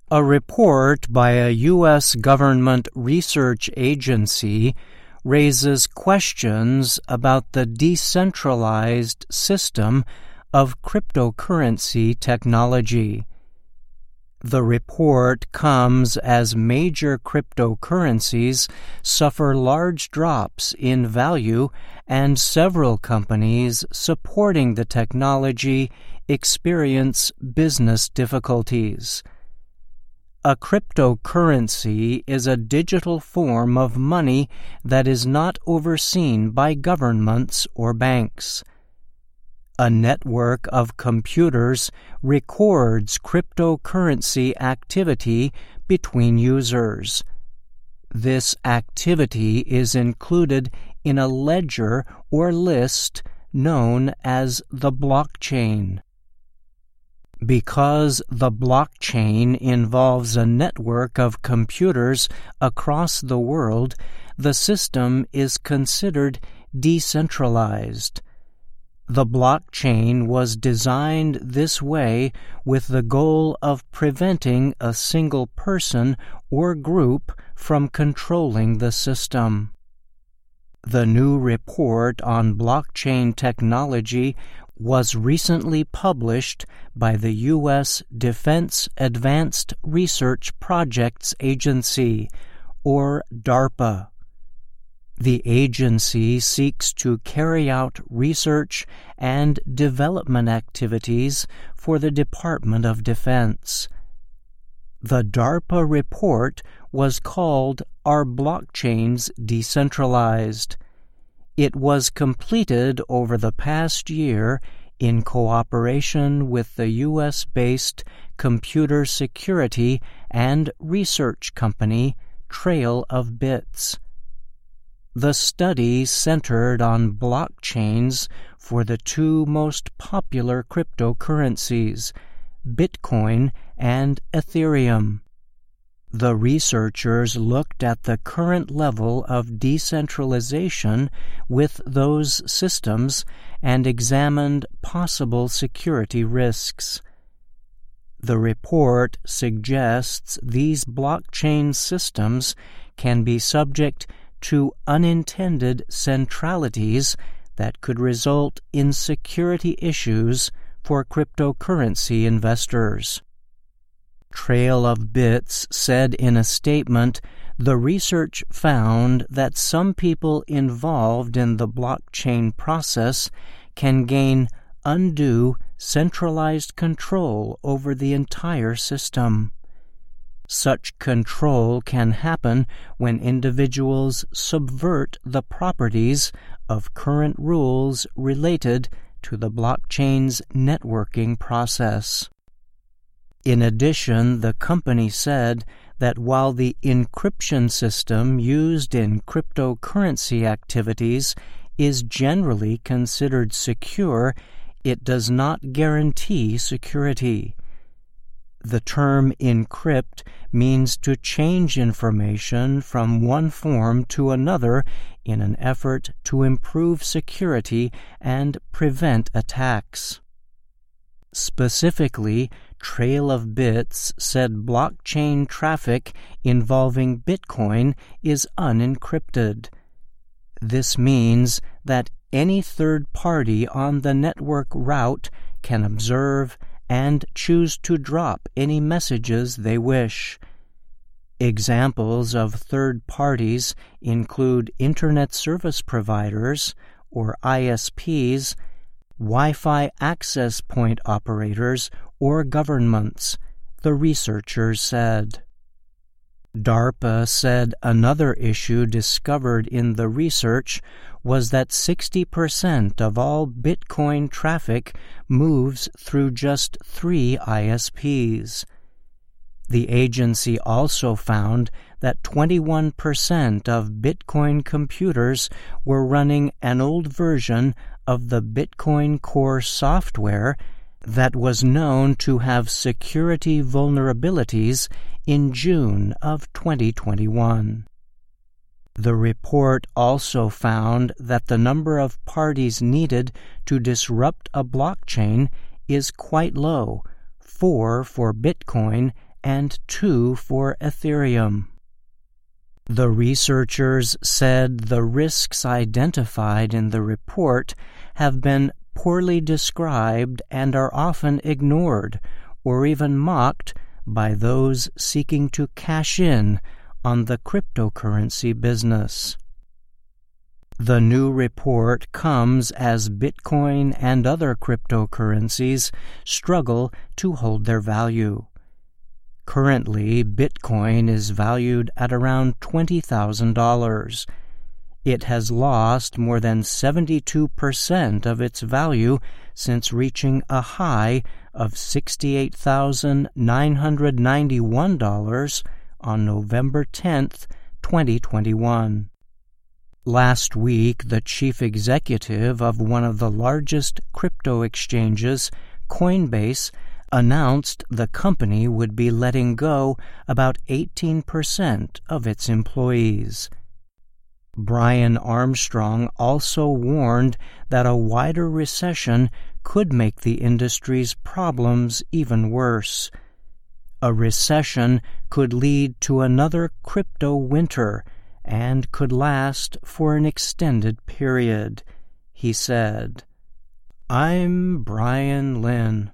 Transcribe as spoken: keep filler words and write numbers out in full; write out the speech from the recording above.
A report by a U S government research agency raises questions about the decentralized system of cryptocurrency technology. The report comes as major cryptocurrencies suffer large drops in value and several companies supporting the technology experience business difficulties. A cryptocurrency is a digital form of money that is not overseen by governments or banks. A network of computers records cryptocurrency activity between users. This activity is included in a ledger or list known as the blockchain. Because the blockchain involves a network of computers across the world, the system is considered decentralized. The blockchain was designed this way with the goal of preventing a single person or group from controlling the system. The new report on blockchain technology was recently published by the U S Defense Advanced Research Projects Agency, or DARPA. The agency seeks to carry out research and development activities for the Department of Defense. The DARPA report was called Are Blockchains Decentralized? It was completed over the past year in cooperation with the U S-based computer security and research company Trail of Bits. The study centered on blockchains for the two most popular cryptocurrencies, Bitcoin and Ethereum. The researchers looked at the current level of decentralization with those systems and examined possible security risks. The report suggests these blockchain systems can be subject to unintended centralities that could result in security issues for cryptocurrency investors. Trail of Bits said in a statement, the research found that some people involved in the blockchain process can gain undue centralized control over the entire system. Such control can happen when individuals subvert the properties of current rules related to the blockchain's networking process. In addition, the company said that while the encryption system used in cryptocurrency activities is generally considered secure, it does not guarantee security. The term encrypt means to change information from one form to another in an effort to improve security and prevent attacks. Specifically, Trail of Bits said blockchain traffic involving Bitcoin is unencrypted. This means that any third party on the network route can observe and choose to drop any messages they wish. Examples of third parties include Internet Service Providers, or I S Ps, Wi-Fi access point operators, or governments, the researchers said. DARPA said another issue discovered in the research was that sixty percent of all Bitcoin traffic moves through just three I S Ps. The agency also found that twenty-one percent of Bitcoin computers were running an old version of the Bitcoin Core software that was known to have security vulnerabilities in June of twenty twenty-one. The report also found that the number of parties needed to disrupt a blockchain is quite low, four for Bitcoin and two for Ethereum. The researchers said the risks identified in the report have been poorly described and are often ignored or even mocked by those seeking to cash in on the cryptocurrency business. The new report comes as Bitcoin and other cryptocurrencies struggle to hold their value. Currently, Bitcoin is valued at around twenty thousand dollars. It has lost more than seventy-two percent of its value since reaching a high of sixty-eight thousand nine hundred ninety-one dollars on November tenth, twenty twenty-one. Last week, the chief executive of one of the largest crypto exchanges, Coinbase, announced the company would be letting go about eighteen percent of its employees. Brian Armstrong also warned that a wider recession could make the industry's problems even worse. A recession could lead to another crypto winter and could last for an extended period, he said. I'm Brian Lynn.